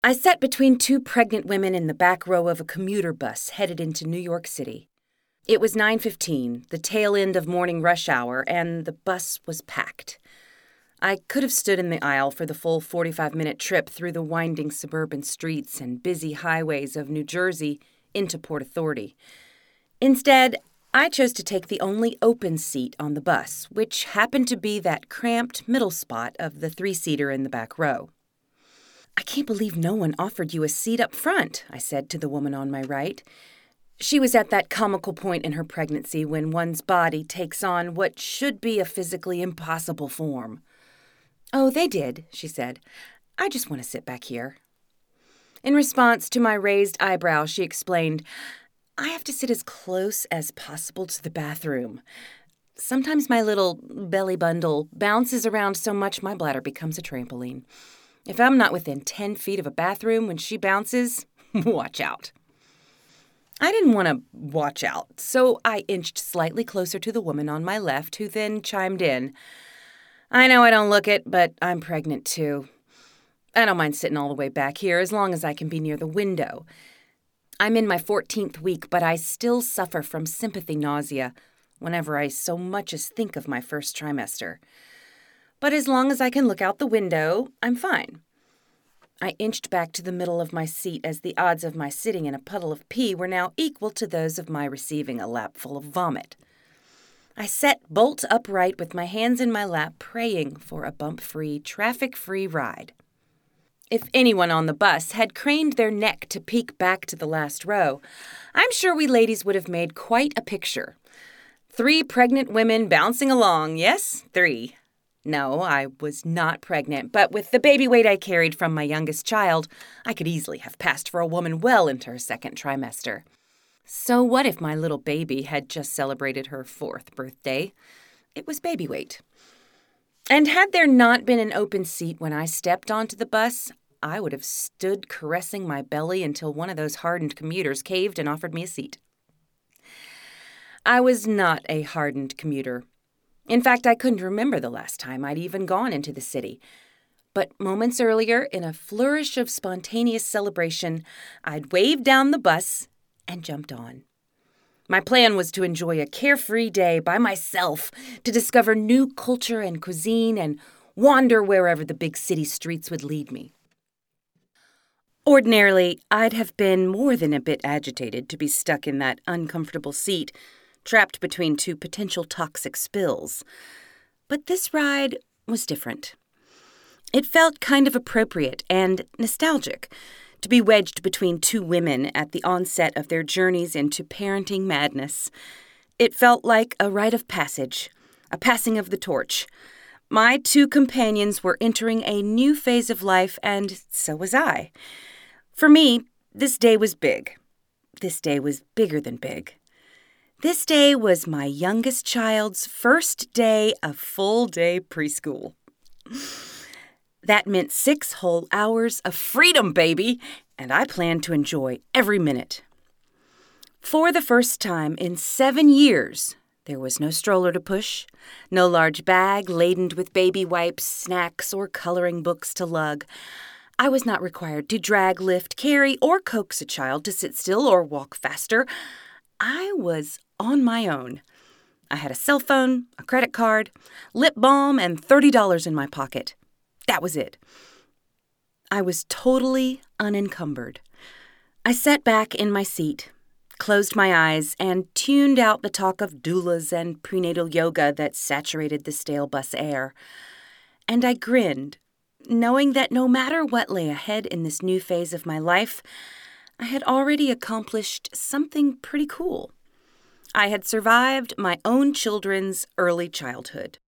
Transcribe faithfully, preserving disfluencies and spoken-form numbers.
I sat between two pregnant women in the back row of a commuter bus headed into New York City. It was nine fifteen, the tail end of morning rush hour, and the bus was packed. I could have stood in the aisle for the full forty-five-minute trip through the winding suburban streets and busy highways of New Jersey into Port Authority. Instead, I chose to take the only open seat on the bus, which happened to be that cramped middle spot of the three-seater in the back row. "I can't believe no one offered you a seat up front," I said to the woman on my right. She was at that comical point in her pregnancy when one's body takes on what should be a physically impossible form. "Oh, they did," she said. "I just want to sit back here." In response to my raised eyebrow, she explained, "I have to sit as close as possible to the bathroom. Sometimes my little belly bundle bounces around so much my bladder becomes a trampoline. If I'm not within ten feet of a bathroom when she bounces, watch out." I didn't want to watch out, so I inched slightly closer to the woman on my left, who then chimed in. "I know I don't look it, but I'm pregnant too. I don't mind sitting all the way back here as long as I can be near the window. I'm in my fourteenth week, but I still suffer from sympathy nausea whenever I so much as think of my first trimester. But as long as I can look out the window, I'm fine." I inched back to the middle of my seat as the odds of my sitting in a puddle of pee were now equal to those of my receiving a lapful of vomit. I sat bolt upright with my hands in my lap, praying for a bump-free, traffic-free ride. If anyone on the bus had craned their neck to peek back to the last row, I'm sure we ladies would have made quite a picture. Three pregnant women bouncing along, yes, three. No, I was not pregnant, but with the baby weight I carried from my youngest child, I could easily have passed for a woman well into her second trimester. So what if my little baby had just celebrated her fourth birthday? It was baby weight. And had there not been an open seat when I stepped onto the bus, I would have stood caressing my belly until one of those hardened commuters caved and offered me a seat. I was not a hardened commuter. In fact, I couldn't remember the last time I'd even gone into the city. But moments earlier, in a flourish of spontaneous celebration, I'd waved down the bus and jumped on. My plan was to enjoy a carefree day by myself, to discover new culture and cuisine and wander wherever the big city streets would lead me. Ordinarily, I'd have been more than a bit agitated to be stuck in that uncomfortable seat, trapped between two potential toxic spills. But this ride was different. It felt kind of appropriate and nostalgic to be wedged between two women at the onset of their journeys into parenting madness. It felt like a rite of passage, a passing of the torch. My two companions were entering a new phase of life, and so was I. For me, this day was big. This day was bigger than big. This day was my youngest child's first day of full-day preschool. That meant six whole hours of freedom, baby, and I planned to enjoy every minute. For the first time in seven years, there was no stroller to push, no large bag laden with baby wipes, snacks, or coloring books to lug. I was not required to drag, lift, carry, or coax a child to sit still or walk faster. I was on my own. I had a cell phone, a credit card, lip balm, and thirty dollars in my pocket. That was it. I was totally unencumbered. I sat back in my seat, closed my eyes, and tuned out the talk of doulas and prenatal yoga that saturated the stale bus air. And I grinned, knowing that no matter what lay ahead in this new phase of my life, I had already accomplished something pretty cool. I had survived my own children's early childhood.